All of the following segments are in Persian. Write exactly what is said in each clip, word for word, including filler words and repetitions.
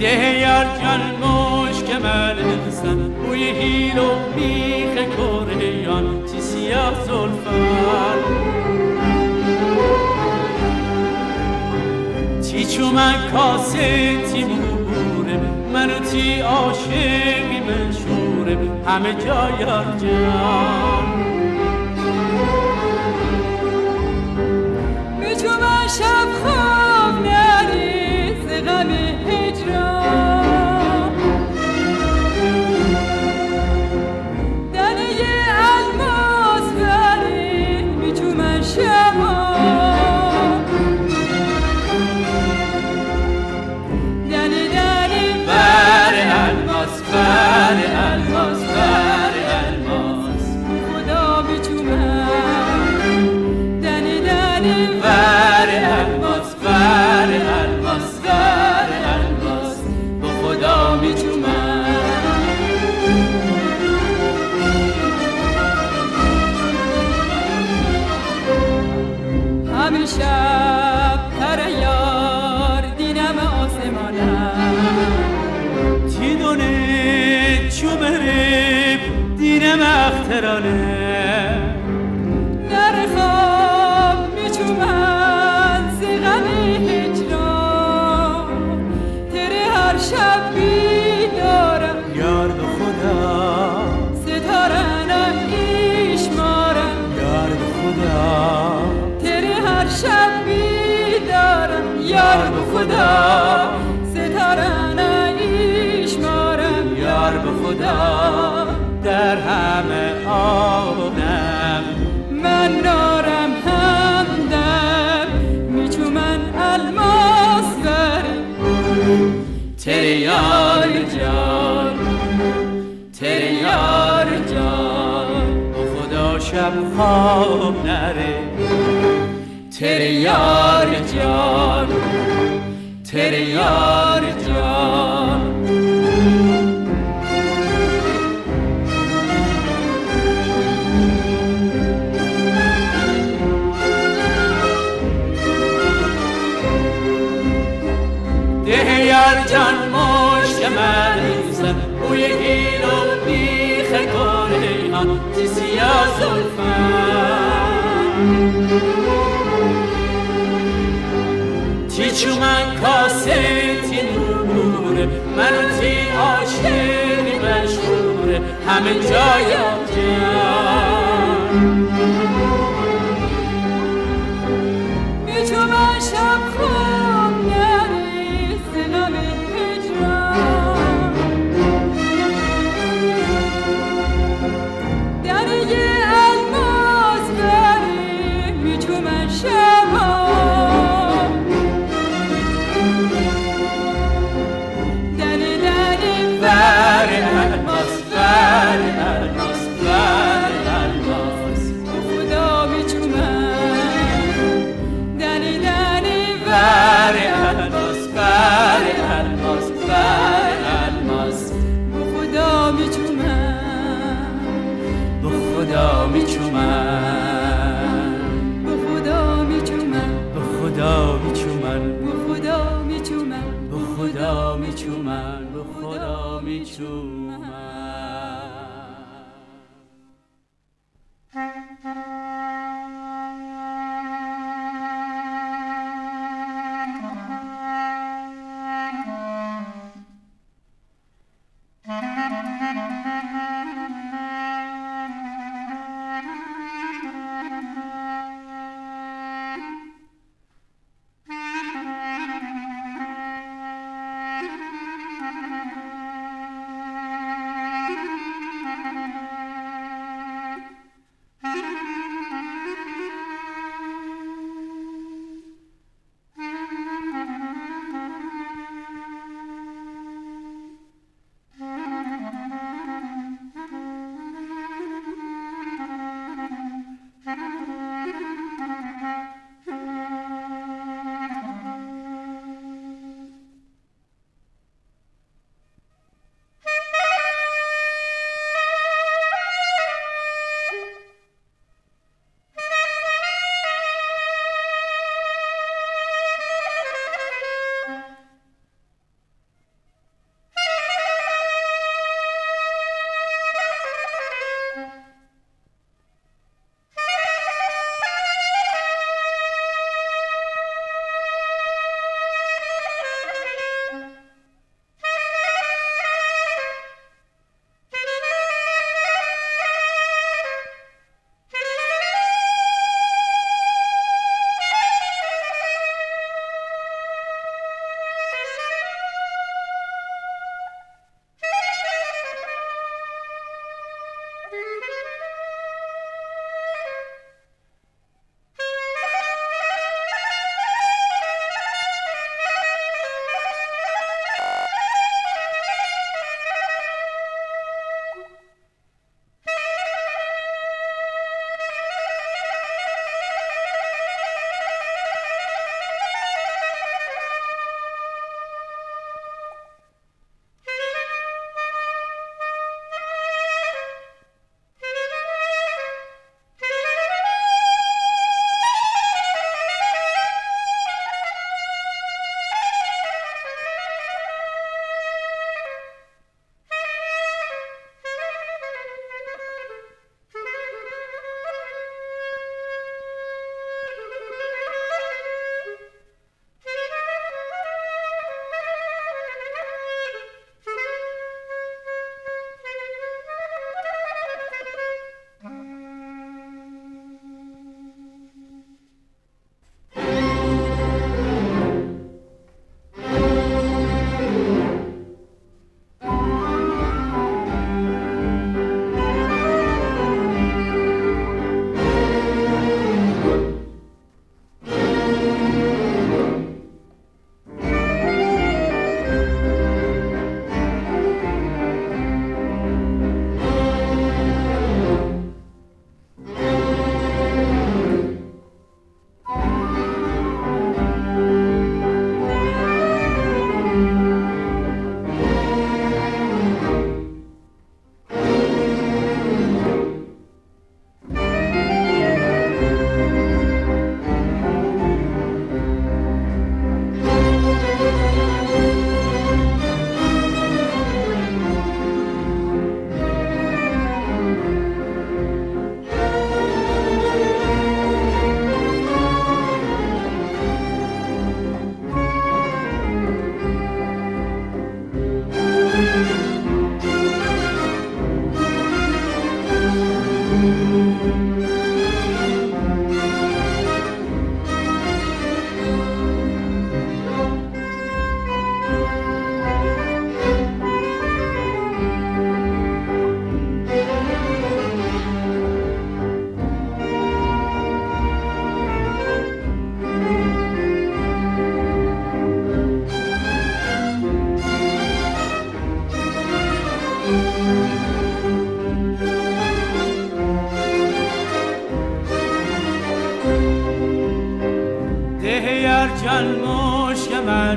ده یار جان مشک ملسن بوی هیل و بیخ کریان چی سیاه زلفن چی چو من کاسه تی موره منو تی عاشقی مشهوره همه جا یار جان می چو من شب خواب نری ز غم هجران دنه الماس بری می چو من شبان دنه دنه بر الماس بر الماس بر الماس خدا می چو من دنه دنه بر الماس بر الماس بر الماس به خدا می چومم همین شب پر یار دینم آسمانم تی دونه چوبره دینم اخترانه در خواب می چومن ز غم هجران تره هر شب بیدارم یار به خدا ستارنم ایشمارم یار به خدا تره هر شب بیدارم یار به خدا ستارنم ایشمارم یار به خدا در همه عالم من نارم همدم میچومن الماس بری تیره یار جان تیره یار جان به خدا شب خواب نره تیره یار جان تیره یار جان ده یار جان مشک مریزن بوی هیل و بیخ کریان چی سیاه زلفن چی چو من کاسه تی نوره منو تی عاشقی مشهوره همه جایم جان میچومن شب خواب نری ز غم هجران دنه الماس بری میچومن شبان دنه دنه بر الماس بر الماس بر الماس به خدا میچومن دنه دنه بر الماس بر الماس بر الماس به خدا میچومن به خدا میچومم به خدا میچومن به خدا میچومم به خدا میچومن به خدا میچومم به خدا میچومم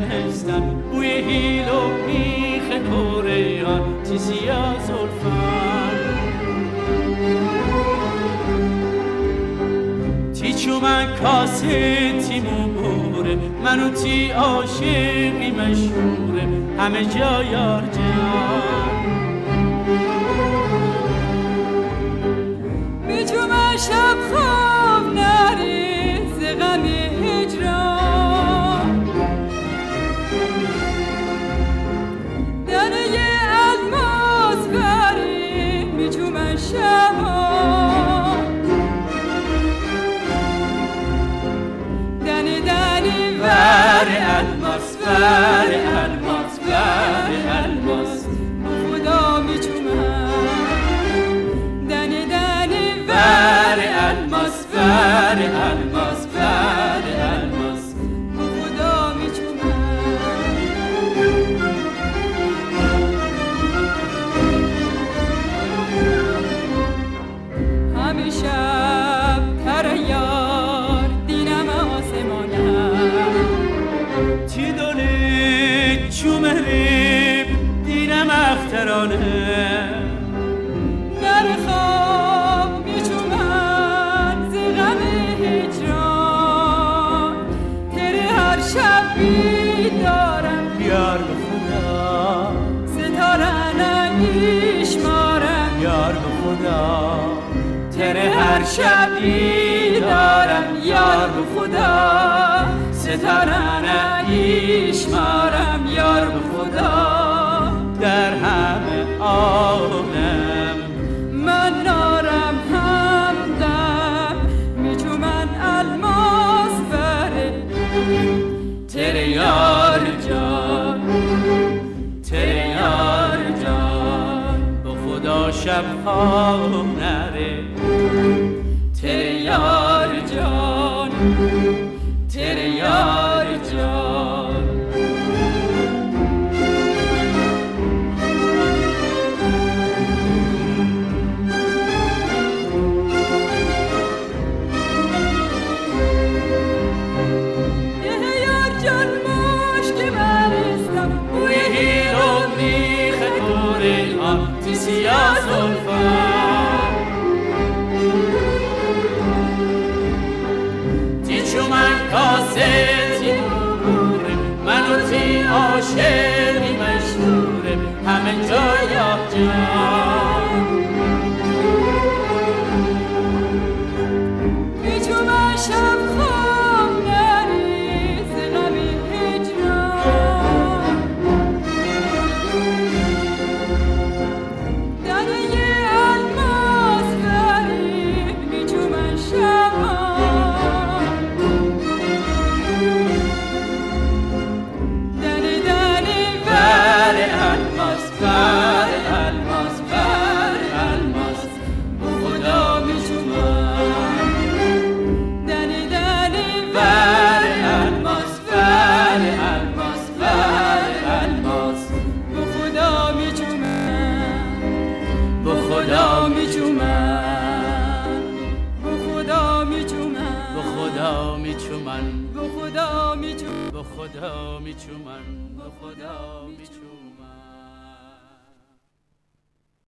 دانستم بوی هیل و میخ کوریان تی سیاه زلفان تی چو من کاسه تی موبوره منو تی عاشقی مشهوره همه جا یار جان می چو من شب خواب نری ز غم هجران دنه الماس بری می چو من شبان دنه دنی ور الماس ور الماس ور الماس خدا می چو من دنی دنی ور الماس ور الماس ور الماس خدا می چو من همه شب تر یار دینم آسمانم تی دونه چومریم دیرم اخترانه در خواب می چو من ز غم هجران تره هر شب بیدارم یار به خدا ستاره نمیشمارم یار به خدا تره هر شب بیدارم یار به خدا ستاره نمیشمارم یار به خدا در همه عالم من نارم همدم می چو من الماس بره تره یار جان تره یار جان به خدا شب ها نره تره یار جان تره یار جان سیاه زلفان تی چو من کاسه تی موبوره منو تی عاشقی مشهوره همه جا یا جان می چو من شب خواب نری ز غم هجران خدا می چومن به خدا می چومن به خدا می چومن به خدا می چومن به خدا می چومن به خدا می چومن